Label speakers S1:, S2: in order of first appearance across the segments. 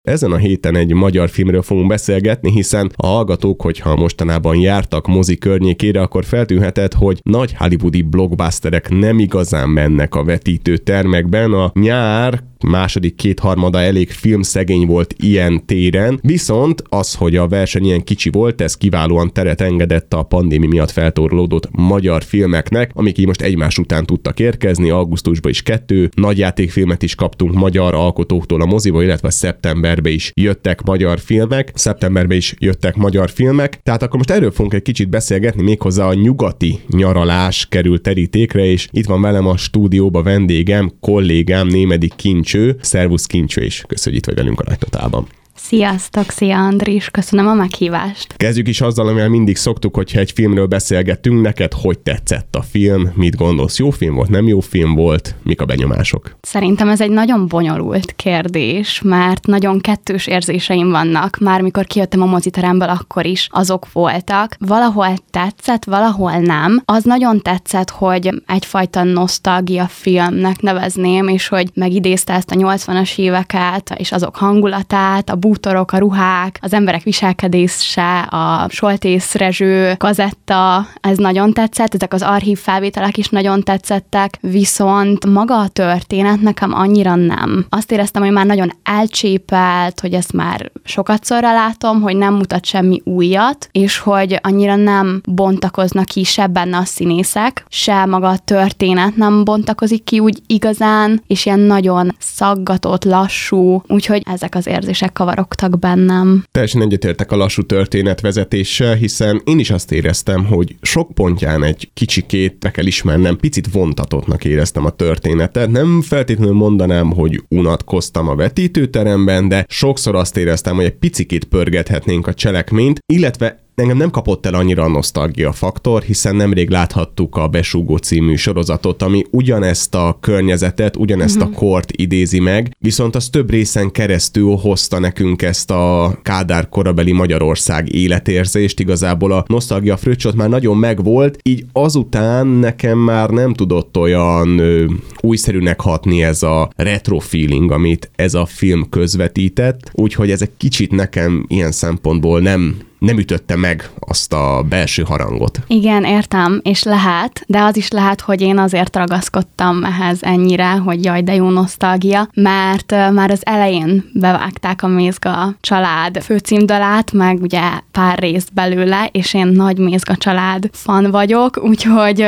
S1: Ezen a héten egy magyar filmről fogunk beszélgetni, hiszen a hallgatók, hogyha mostanában jártak mozi környékére, akkor feltűnhetett, hogy nagy hollywoodi blockbusterek nem igazán mennek a vetítőtermekben. A nyár második kétharmada elég filmszegény volt ilyen téren, viszont az, hogy a verseny ilyen kicsi volt, ez kiválóan teret engedett a pandémia miatt feltorlódott magyar filmeknek, amik így most egymás után tudtak érkezni. Augusztusban is 2 nagyjátékfilmet is kaptunk magyar alkotóktól a moziba, illetve szeptemberben is jöttek magyar filmek. Tehát akkor most erről fogunk egy kicsit beszélgetni, méghozzá a nyugati nyaralás került terítékre, és itt van velem a stúdióba vendégem, kollégám, Némedy Kincső. Szervusz Kincső, és köszönjük, hogy itt vagy velünk a Nagy Totálban.
S2: Sziasztok, szia Andris, köszönöm a meghívást.
S1: Kezdjük is azzal, amivel mindig szoktuk, hogyha egy filmről beszélgetünk, neked hogy tetszett a film, mit gondolsz, jó film volt, nem jó film volt, mik a benyomások?
S2: Szerintem ez egy nagyon bonyolult kérdés, mert nagyon kettős érzéseim vannak, már mikor kijöttem a moziteremből, akkor is azok voltak. Valahol tetszett, valahol nem. Az nagyon tetszett, hogy egyfajta nosztalgia filmnek nevezném, és hogy megidézte ezt a 80-as éveket, és azok hangulatát, a bútorok, a ruhák, az emberek viselkedése, a Soltész Rezső kazetta, ez nagyon tetszett, ezek az archív felvételek is nagyon tetszettek, viszont maga a történet nekem annyira nem. Azt éreztem, hogy már nagyon elcsépelt, hogy ezt már sokatszorra látom, hogy nem mutat semmi újat, és hogy annyira nem bontakoznak ki se benne a színészek, se maga a történet nem bontakozik ki úgy igazán, és ilyen nagyon szaggatott, lassú, úgyhogy ezek az érzések kavarogtak bennem.
S1: Teljesen egyetértek a lassú történetvezetéssel, hiszen én is azt éreztem, hogy sok pontján egy kicsikét, be kell ismernem, picit vontatottnak éreztem a történetet. Nem feltétlenül mondanám, hogy unatkoztam a vetítőteremben, de sokszor azt éreztem, hogy egy picikét pörgethetnénk a cselekményt, illetve engem nem kapott el annyira a nosztalgia faktor, hiszen nemrég láthattuk a Besúgó című sorozatot, ami ugyanezt a környezetet, ugyanezt a kort idézi meg, viszont az több részen keresztül hozta nekünk ezt a Kádár korabeli Magyarország életérzést, igazából a nosztalgia fröccsot már nagyon megvolt, így azután nekem már nem tudott olyan újszerűnek hatni ez a retro feeling, amit ez a film közvetített, úgyhogy ez egy kicsit nekem ilyen szempontból nem ütötte meg azt a belső harangot.
S2: Igen, értem, és lehet, de az is lehet, hogy én azért ragaszkodtam ehhez ennyire, hogy jaj, de jó nosztalgia, mert már az elején bevágták a Mézga család főcímdalát, meg ugye pár részt belőle, és én nagy Mézga család fan vagyok, úgyhogy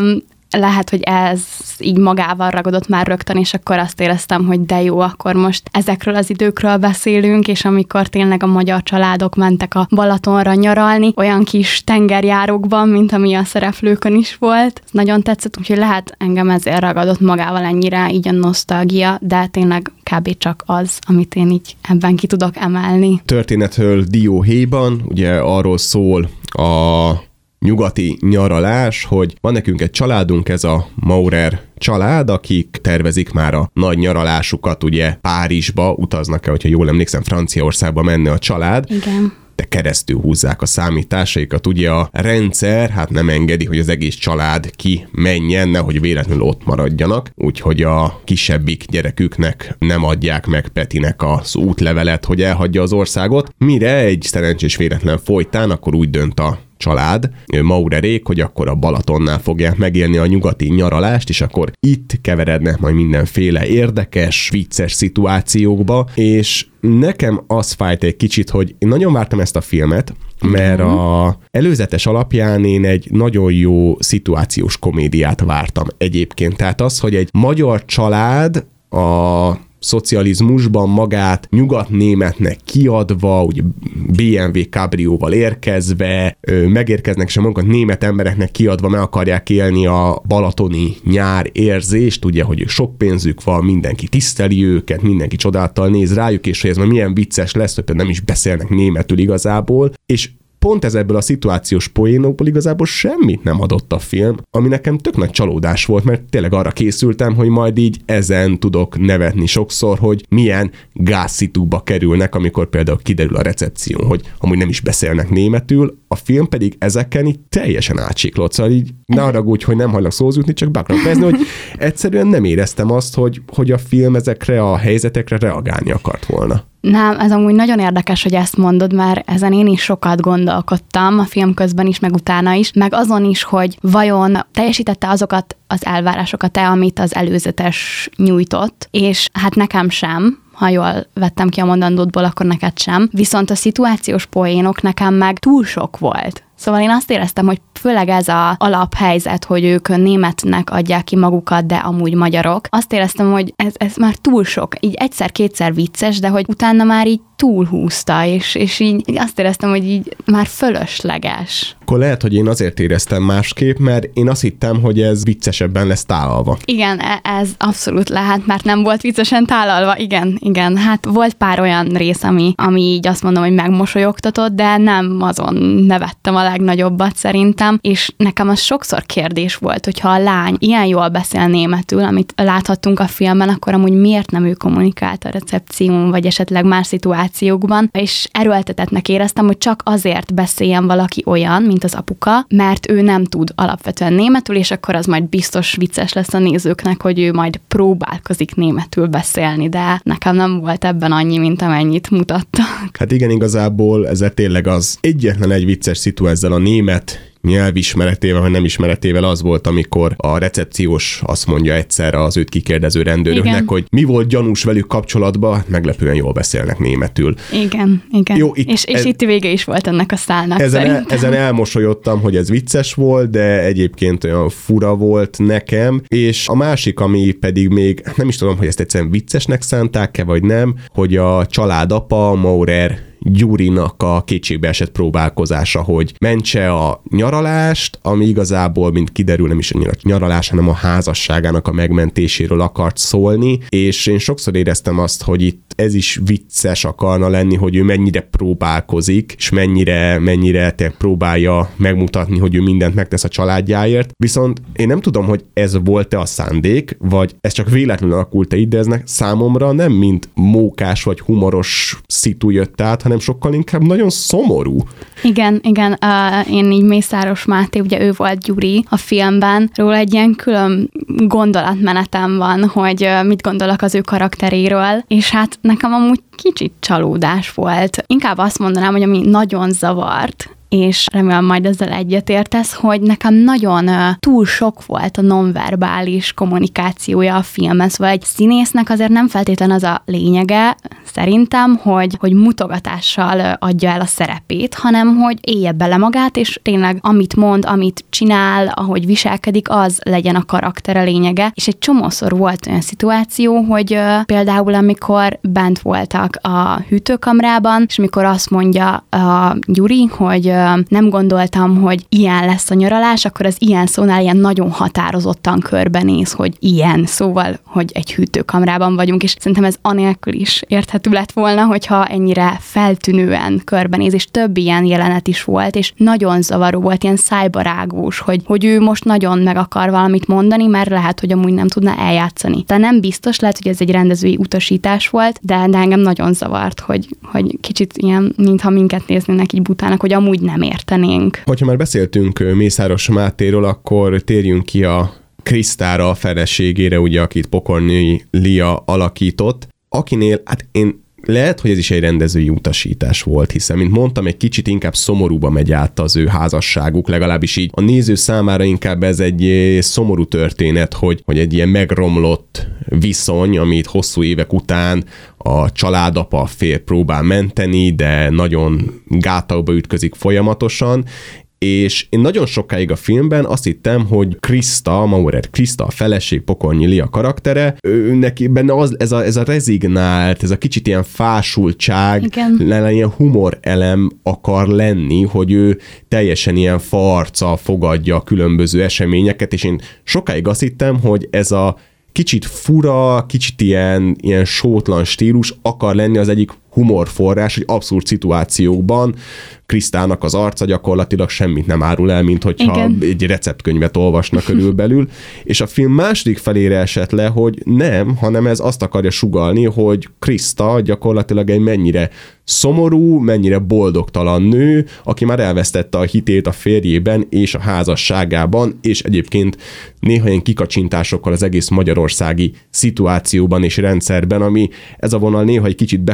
S2: lehet, hogy ez így magával ragadott már rögtön, és akkor azt éreztem, hogy de jó, akkor most ezekről az időkről beszélünk, és amikor tényleg a magyar családok mentek a Balatonra nyaralni, olyan kis tengerjárókban, mint ami a szereplőkön is volt. Ez nagyon tetszett, úgyhogy lehet engem ezért ragadott magával ennyire így a nosztalgia, de tényleg kb. Csak az, amit én így ebben ki tudok emelni.
S1: Történetről dióhéjban, ugye arról szól a nyugati nyaralás, hogy van nekünk egy családunk, ez a Maurer család, akik tervezik már a nagy nyaralásukat, ugye Párizsba utaznak-e, hogyha jól emlékszem, Franciaországba menne a család.
S2: Igen.
S1: De keresztül húzzák a számításaikat. Ugye a rendszer hát nem engedi, hogy az egész család ki menjen, nehogy véletlenül ott maradjanak, úgyhogy a kisebbik gyereküknek nem adják meg Petinek az útlevelet, hogy elhagyja az országot, mire egy szerencsés véletlen folytán akkor úgy dönt a család, Maurerék, hogy akkor a Balatonnál fogják megélni a nyugati nyaralást, és akkor itt keverednek majd mindenféle érdekes, vicces szituációkba, és nekem az fájt egy kicsit, hogy én nagyon vártam ezt a filmet, mert a előzetes alapján én egy nagyon jó szituációs komédiát vártam egyébként. Tehát az, hogy egy magyar család a szocializmusban magát nyugatnémetnek kiadva, ugye BMW kabrióval érkezve, megérkeznek és a magukat német embereknek kiadva meg akarják élni a balatoni nyár érzést, ugye, hogy sok pénzük van, mindenki tiszteli őket, mindenki csodálattal néz rájuk, és hogy ez már milyen vicces lesz, hogy nem is beszélnek németül igazából, és pont ez ebből a szituációs poénokból igazából semmit nem adott a film, ami nekem tök nagy csalódás volt, mert tényleg arra készültem, hogy majd így ezen tudok nevetni sokszor, hogy milyen gázszitúba kerülnek, amikor például kiderül a recepción, hogy amúgy nem is beszélnek németül, a film pedig ezeken így teljesen átsiklott, szóval így ne haragudj, hogy nem hajlak szóhoz jutni, csak be akarom fejezni, hogy egyszerűen nem éreztem azt, hogy a film ezekre a helyzetekre reagálni akart volna.
S2: Nem, ez amúgy nagyon érdekes, hogy ezt mondod, mert ezen én is sokat gondolkodtam a film közben is, meg utána is, meg azon is, hogy vajon teljesítette azokat az elvárásokat-e, amit az előzetes nyújtott, és hát nekem sem, ha jól vettem ki a mondandódból, akkor neked sem. Viszont a szituációs poénok nekem meg túl sok volt. Szóval én azt éreztem, hogy főleg ez az alaphelyzet, hogy ők németnek adják ki magukat, de amúgy magyarok. Azt éreztem, hogy ez már túl sok. Így egyszer-kétszer vicces, de hogy utána már így túlhúzta, és így azt éreztem, hogy így már fölösleges.
S1: Akkor lehet, hogy én azért éreztem másképp, mert én azt hittem, hogy ez viccesebben lesz tálalva.
S2: Igen, ez abszolút lehet, mert nem volt viccesen tálalva. Igen. Hát volt pár olyan rész, ami így azt mondom, hogy megmosolyogtatott, de nem azon nevettem a legnagyobbat szerintem, és nekem az sokszor kérdés volt, hogyha a lány ilyen jól beszél németül, amit láthattunk a filmben, akkor amúgy miért nem ő kommunikált a recepción, vagy esetleg más szituációkban, és erőltetettnek éreztem, hogy csak azért beszéljen valaki olyan, mint az apuka, mert ő nem tud alapvetően németül, és akkor az majd biztos vicces lesz a nézőknek, hogy ő majd próbálkozik németül beszélni, de nekem nem volt ebben annyi, mint amennyit mutattak.
S1: Hát igen, igazából ez tényleg az egyetlen egy vicces szitu ezzel a német nyelvismeretével, vagy nem ismeretével az volt, amikor a recepciós azt mondja egyszerre az őt kikérdező rendőröknek, hogy mi volt gyanús velük kapcsolatban, meglepően jól beszélnek németül.
S2: Igen. Jó, és itt vége is volt ennek a szálnak
S1: ezen elmosolyodtam, hogy ez vicces volt, de egyébként olyan fura volt nekem, és a másik, ami pedig még, nem is tudom, hogy ezt egyszerűen viccesnek szánták-e, vagy nem, hogy a családapa, Maurer Gyurinak a kétségbeesett próbálkozása, hogy mentse a nyaralást, ami igazából, mint kiderül, nem is a nyaralás, hanem a házasságának a megmentéséről akart szólni, és én sokszor éreztem azt, hogy itt ez is vicces akarna lenni, hogy ő mennyire próbálkozik, és mennyire próbálja megmutatni, hogy ő mindent megtesz a családjáért. Viszont én nem tudom, hogy ez volt-e a szándék, vagy ez csak véletlenül alakult-e így, de eznek számomra nem mint mókás vagy humoros szitu jött át, hanem sokkal inkább nagyon szomorú.
S2: Igen. Én így Mészáros Máté, ugye ő volt Gyuri a filmben, róla egy ilyen külön gondolatmenetem van, hogy mit gondolok az ő karakteréről, és hát nekem amúgy kicsit csalódás volt. Inkább azt mondanám, hogy ami nagyon zavart, és remélem majd ezzel egyetértesz, hogy nekem nagyon túl sok volt a nonverbális kommunikációja a filmben, szóval egy színésznek azért nem feltétlen az a lényege, szerintem, hogy mutogatással adja el a szerepét, hanem hogy élje bele magát, és tényleg amit mond, amit csinál, ahogy viselkedik, az legyen a karaktere lényege, és egy csomószor volt olyan szituáció, hogy például amikor bent voltak a hűtőkamrában, és mikor azt mondja a Gyuri, hogy nem gondoltam, hogy ilyen lesz a nyaralás, akkor az ilyen szónál ilyen nagyon határozottan körbenéz, hogy ilyen, szóval, hogy egy hűtőkamrában vagyunk, és szerintem ez anélkül is érthető lett volna, hogyha ennyire feltűnően körbenéz, és több ilyen jelenet is volt, és nagyon zavaró volt, ilyen szájbarágós, hogy ő most nagyon meg akar valamit mondani, mert lehet, hogy amúgy nem tudna eljátszani. Tehát nem biztos, lehet, hogy ez egy rendezői utasítás volt, de engem nagyon zavart, hogy kicsit ilyen, mintha minket néznének így butának, hogy amúgy nem értenénk.
S1: Hogyha már beszéltünk Mészáros Mátéról, akkor térjünk ki a Krisztára, a feleségére, ugye, akit Pokornyi Lia alakított, akinél, hát én lehet, hogy ez is egy rendezői utasítás volt, hiszen, mint mondtam, egy kicsit inkább szomorúba megy át az ő házasságuk, legalábbis így a néző számára inkább ez egy szomorú történet, hogy egy ilyen megromlott viszony, amit hosszú évek után a családapa fél próbál menteni, de nagyon gátakba ütközik folyamatosan, és én nagyon sokáig a filmben azt hittem, hogy Maurer Kriszta, a feleség, Pokornyi Lia karaktere, neki benne ez a rezignált, ez a kicsit ilyen fásultság, ilyen humor elem akar lenni, hogy ő teljesen ilyen farccal fogadja a különböző eseményeket, és én sokáig azt hittem, hogy ez a kicsit fura, kicsit ilyen sótlan stílus akar lenni az egyik humorforrás, hogy abszurd szituációkban Krisztának az arca gyakorlatilag semmit nem árul el, mint hogyha egy receptkönyvet olvasnak körülbelül, és a film második felére esett le, hogy nem, hanem ez azt akarja sugallni, hogy Kriszta gyakorlatilag egy mennyire szomorú, mennyire boldogtalan nő, aki már elvesztette a hitét a férjében és a házasságában, és egyébként néha ilyen kikacsintásokkal az egész magyarországi szituációban és rendszerben, ami ez a vonal néha egy kicsit bekacsingat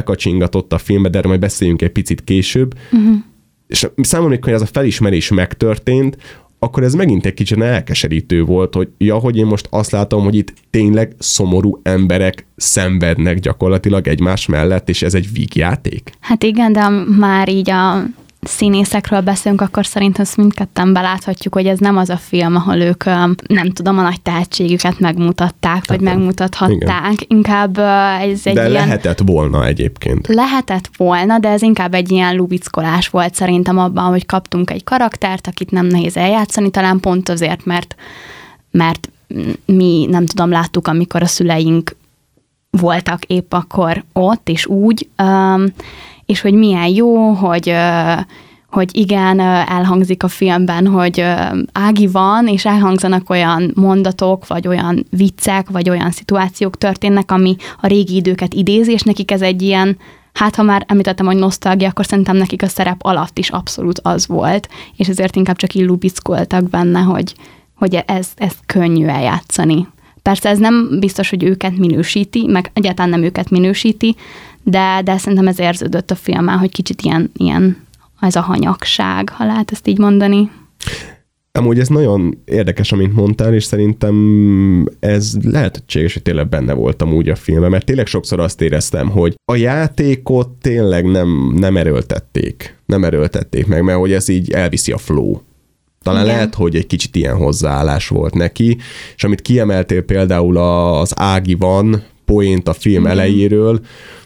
S1: rángatott a filmbe, de erről majd beszéljünk egy picit később. És számomra, hogy ez a felismerés megtörtént, akkor ez megint egy kicsit elkeserítő volt, hogy hogy én most azt látom, hogy itt tényleg szomorú emberek szenvednek gyakorlatilag egymás mellett, és ez egy vígjáték.
S2: Hát igen, de már így a színészekről beszélünk, akkor szerintem ezt mindketten beláthatjuk, hogy ez nem az a film, ahol ők, nem tudom, a nagy tehetségüket megmutatták, vagy megmutathatták. Igen. Inkább ez egy
S1: de lehetett volna egyébként.
S2: Lehetett volna, de ez inkább egy ilyen lubickolás volt szerintem abban, hogy kaptunk egy karaktert, akit nem nehéz eljátszani, talán pont azért, mert mi, nem tudom, láttuk, amikor a szüleink voltak épp akkor ott, és úgy, és hogy milyen jó, hogy igen, elhangzik a filmben, hogy Ági van, és elhangzanak olyan mondatok, vagy olyan viccek, vagy olyan szituációk történnek, ami a régi időket idézi, és nekik ez egy ilyen, hát ha már említettem, hogy nosztalgia, akkor szerintem nekik a szerep alatt is abszolút az volt, és ezért inkább csak így lubickoltak benne, hogy ezt könnyű eljátszani. Persze ez nem biztos, hogy őket minősíti, meg egyáltalán nem őket minősíti, de szerintem ez érződött a filmen, hogy kicsit ilyen ez a hanyagság, ha lehet ezt így mondani.
S1: Amúgy ez nagyon érdekes, amint mondtál, és szerintem ez lehetséges, hogy tényleg benne voltam úgy a filmben, mert tényleg sokszor azt éreztem, hogy a játékot tényleg nem erőltették. Nem erőltették meg, mert hogy ez így elviszi a flow. Talán igen. Lehet, hogy egy kicsit ilyen hozzáállás volt neki, és amit kiemeltél például az Ági van poént a film elejéről,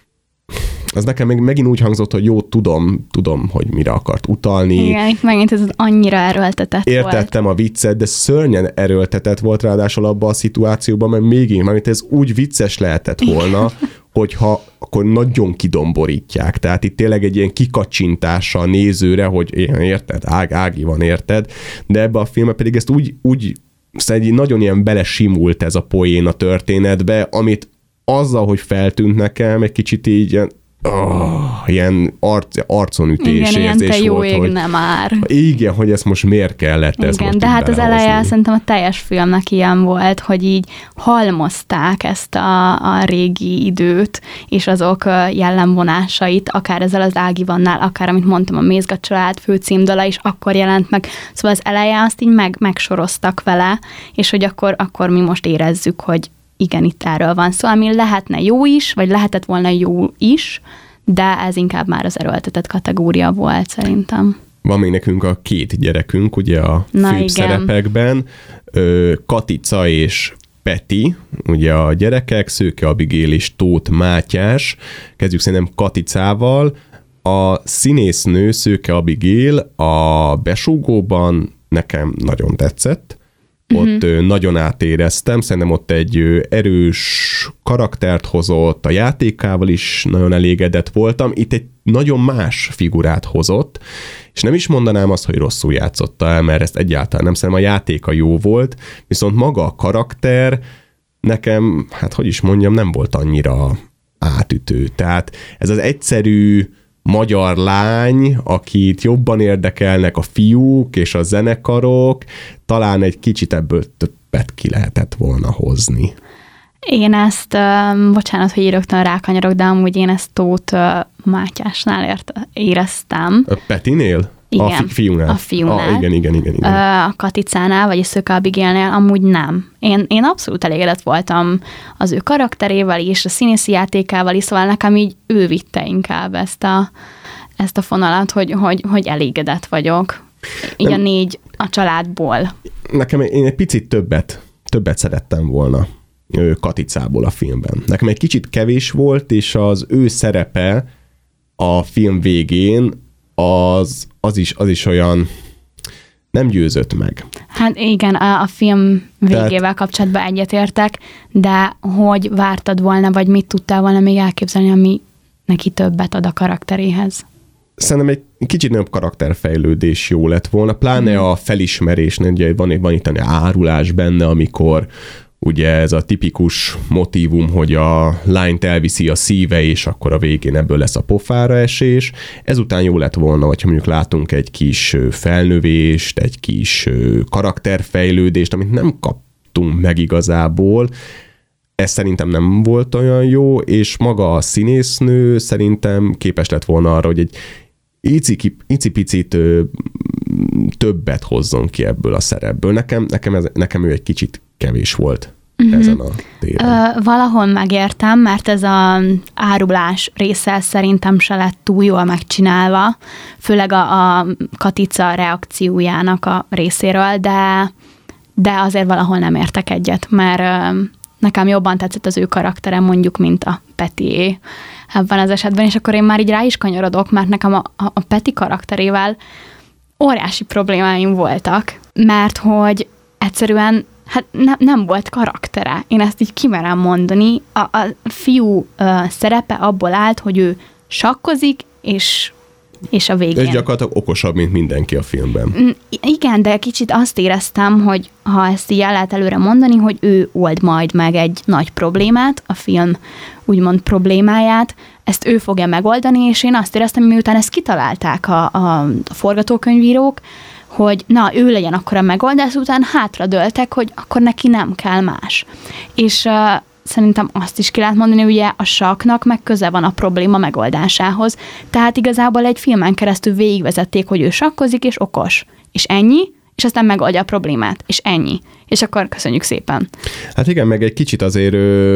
S1: az nekem megint úgy hangzott, hogy jó, tudom, hogy mire akart utalni.
S2: Igen, megint ez annyira erőltetett volt.
S1: Értettem a viccet, de szörnyen erőltetett volt ráadásul abban a szituációban, mert ez úgy vicces lehetett volna, hogyha akkor nagyon kidomborítják. Tehát itt tényleg egy ilyen kikacsintása a nézőre, hogy érted, Ági van, érted? De ebbe a filmben pedig ezt úgy szerintem nagyon ilyen belesimult ez a poén a történetbe, amit azzal, hogy feltűnt nekem, egy kicsit így ilyen arconütés érzés
S2: te jó
S1: volt,
S2: ég
S1: hogy
S2: nem ár.
S1: Igen, hogy ezt most miért kellett ezt most
S2: de hát az eleje szerintem a teljes filmnek ilyen volt, hogy így halmozták ezt a régi időt, és azok jellemvonásait, akár ezzel az Ági vannál, akár, amit mondtam, a Mézga család főcímdala is akkor jelent meg. Szóval az eleje azt így megsoroztak vele, és hogy akkor mi most érezzük, hogy igen, itt erről van szó, ami lehetne jó is, vagy lehetett volna jó is, de ez inkább már az erőltetett kategória volt szerintem.
S1: Van még nekünk a 2 gyerekünk, ugye a főbb szerepekben, Katica és Peti, ugye a gyerekek, Szőke Abigail és Tóth Mátyás. Kezdjük szerintem Katicával. A színésznő Szőke Abigail a Besúgóban nekem nagyon tetszett. Ott nagyon átéreztem, szerintem ott egy erős karaktert hozott, a játékával is nagyon elégedett voltam, itt egy nagyon más figurát hozott, és nem is mondanám azt, hogy rosszul játszotta el, mert ezt egyáltalán nem, szerintem a játéka jó volt, viszont maga a karakter nekem, hát hogy is mondjam, nem volt annyira átütő. Tehát ez az egyszerű magyar lány, akit jobban érdekelnek a fiúk és a zenekarok, talán egy kicsit ebből többet ki lehetett volna hozni.
S2: Én ezt, bocsánat, hogy rögtön rákanyarok, de amúgy én ezt Tóth Mátyásnál éreztem.
S1: A Petinél?
S2: Igen.
S1: A fiúnál?
S2: A fiúnál.
S1: Igen.
S2: A Katicánál, vagy a Szőke Abigailnél amúgy nem. Én abszolút elégedett voltam az ő karakterével is, a színészi játékával is, szóval nekem így ő vitte inkább ezt a fonalat, hogy elégedett vagyok. Így a 4 a családból.
S1: Nekem én egy picit többet szerettem volna Katicából a filmben. Nekem egy kicsit kevés volt, és az ő szerepe a film végén az is olyan nem győzött meg.
S2: Hát igen, a film végével kapcsolatban egyetértek, de hogy vártad volna, vagy mit tudtál volna még elképzelni, ami neki többet ad a karakteréhez?
S1: Szerintem egy kicsit nagyobb karakterfejlődés jó lett volna, pláne a felismerésnél, ugye van itt egy árulás benne, amikor ugye ez a tipikus motívum, hogy a lányt elviszi a szíve, és akkor a végén ebből lesz a pofára esés. Ezután jó lett volna, hogyha mondjuk látunk egy kis felnövést, egy kis karakterfejlődést, amit nem kaptunk meg igazából. Ez szerintem nem volt olyan jó, és maga a színésznő szerintem képes lett volna arra, hogy egy icipicit többet hozzon ki ebből a szerepből. Nekem ő egy kicsit kevés volt ezen a téren.
S2: Valahol megértem, mert ez az árulás része szerintem se lett túl jól megcsinálva, főleg a Katica reakciójának a részéről, de azért valahol nem értek egyet, mert nekem jobban tetszett az ő karaktere, mondjuk, mint a Petié ebben az esetben, és akkor én már így rá is kanyarodok, mert nekem a Peti karakterével óriási problémáim voltak, mert hogy egyszerűen nem volt karaktere. Én ezt így kimerem mondani. A fiú szerepe abból állt, hogy ő sakkozik, és a végén.
S1: És gyakorlatilag okosabb, mint mindenki a filmben.
S2: Igen, de kicsit azt éreztem, hogy ha ezt így el lehet előre mondani, hogy ő old majd meg egy nagy problémát, a film úgymond problémáját, ezt ő fogja megoldani, és én azt éreztem, hogy miután ezt kitalálták a forgatókönyvírók, hogy na, ő legyen akkor a megoldás, után hátradőltek, hogy akkor neki nem kell más. És szerintem azt is ki lehet mondani, hogy ugye a sakknak meg köze van a probléma megoldásához. Tehát igazából egy filmen keresztül végigvezették, hogy ő sakkozik és okos. És ennyi, és aztán megoldja a problémát. És ennyi. És akkor köszönjük szépen.
S1: Hát igen, meg egy kicsit azért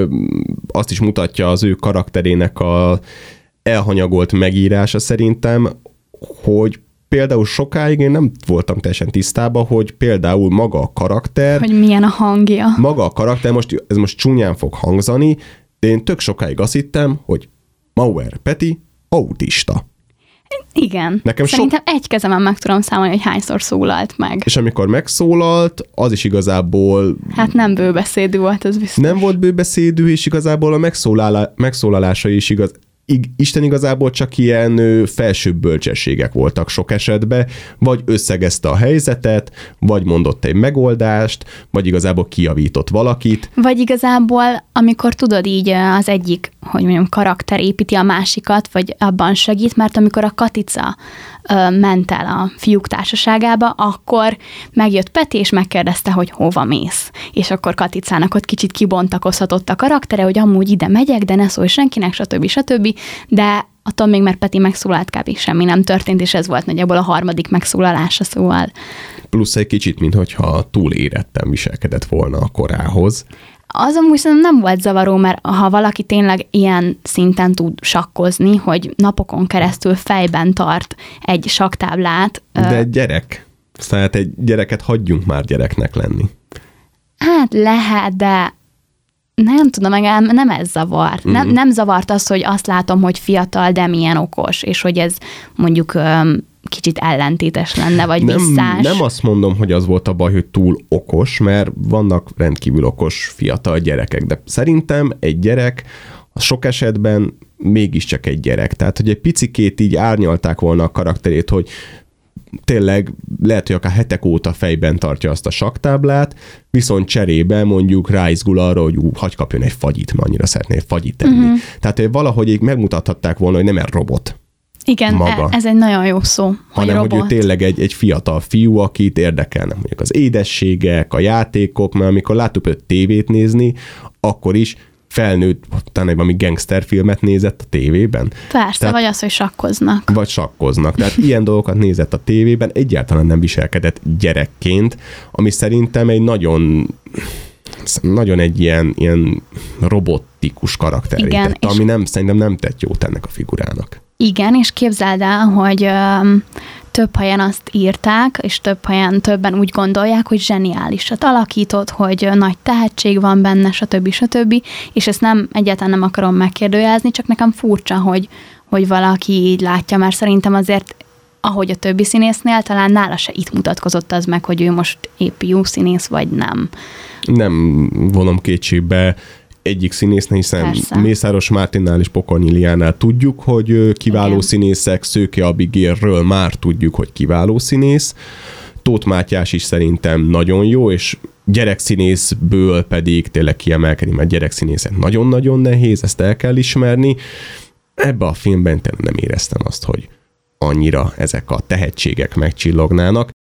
S1: azt is mutatja az ő karakterének a elhanyagolt megírása szerintem, hogy például sokáig én nem voltam teljesen tisztában, hogy például maga a karakter...
S2: Hogy milyen a hangja.
S1: Maga a karakter, ez most csúnyán fog hangzani, de én tök sokáig azt hittem, hogy Mauer Peti autista.
S2: Igen. Szerintem egy kezemen meg tudom számolni, hogy hányszor szólalt meg.
S1: És amikor megszólalt, az is igazából...
S2: Hát nem bőbeszédű volt, ez biztos.
S1: Nem volt bőbeszédű, és igazából a megszólalása is Isten igazából csak ilyen felsőbb bölcsességek voltak sok esetben, vagy összegezte a helyzetet, vagy mondott egy megoldást, vagy igazából kijavított valakit.
S2: Vagy igazából, amikor tudod így az egyik, hogy mondjam, karakter építi a másikat, vagy abban segít, mert amikor a Katica ment el a fiúk társaságába, akkor megjött Peti, és megkérdezte, hogy hova mész. És akkor Katicának ott kicsit kibontakozhatott a karaktere, hogy amúgy ide megyek, de ne szólj senkinek, stb. De attól még, mert Peti megszólalt, kb. Semmi nem történt, és ez volt nagyjából a harmadik megszólalása, szóval.
S1: Plusz egy kicsit, mintha túl éretten viselkedett volna a korához.
S2: Az amúgy szerintem nem volt zavaró, mert ha valaki tényleg ilyen szinten tud sakkozni, hogy napokon keresztül fejben tart egy sakktáblát.
S1: De egy gyerek. Tehát egy gyereket hagyjunk már gyereknek lenni.
S2: Hát lehet, de nem tudom, nem ez zavart. Nem zavart az, hogy azt látom, hogy fiatal, de milyen okos, és hogy ez mondjuk kicsit ellentétes lenne, vagy visszás.
S1: Nem azt mondom, hogy az volt a baj, hogy túl okos, mert vannak rendkívül okos fiatal gyerekek, de szerintem egy gyerek sok esetben mégiscsak egy gyerek. Tehát, hogy egy picikét így árnyalták volna a karakterét, hogy tényleg lehet, hogy akár hetek óta fejben tartja azt a sakktáblát, viszont cserébe mondjuk ráizgul arra, hogy hagy kapjon egy fagyit, mert annyira szeretné egy fagyit tenni. Uh-huh. Tehát valahogy így megmutathatták volna, hogy nem egy robot.
S2: Igen, maga, ez egy nagyon jó szó,
S1: hanem, hogy ő tényleg egy fiatal fiú, akit érdekelnek mondjuk az édességek, a játékok, mert amikor láttuk őt tévét nézni, akkor is felnőtt, talán valami gangsterfilmet nézett a tévében.
S2: Persze, tehát, vagy az, hogy sakkoznak.
S1: Vagy sakkoznak. Tehát ilyen dolgokat nézett a tévében, egyáltalán nem viselkedett gyerekként, ami szerintem egy nagyon egy ilyen robotikus karakterét tett, ami szerintem nem tett jót ennek a figurának.
S2: Igen, és képzeld el, hogy több helyen azt írták, és többen úgy gondolják, hogy zseniálisat alakított, hogy nagy tehetség van benne, stb. És ezt egyáltalán nem akarom megkérdőjelezni, csak nekem furcsa, hogy valaki így látja, mert szerintem azért, ahogy a többi színésznél, talán nála se itt mutatkozott az meg, hogy ő most épp jó színész, vagy nem. Nem
S1: vonom kétségbe egyik színésznél, hiszen persze. Mészáros Mártinnál és Pokornyi Liánál tudjuk, hogy kiváló igen. színészek, Szőke Abigailről már tudjuk, hogy kiváló színész. Tóth Mátyás is szerintem nagyon jó, és gyerekszínészből pedig tényleg kiemelkedni, mert gyerekszínészet nagyon-nagyon nehéz, ezt el kell ismerni. Ebben a filmben nem éreztem azt, hogy annyira ezek a tehetségek megcsillognának.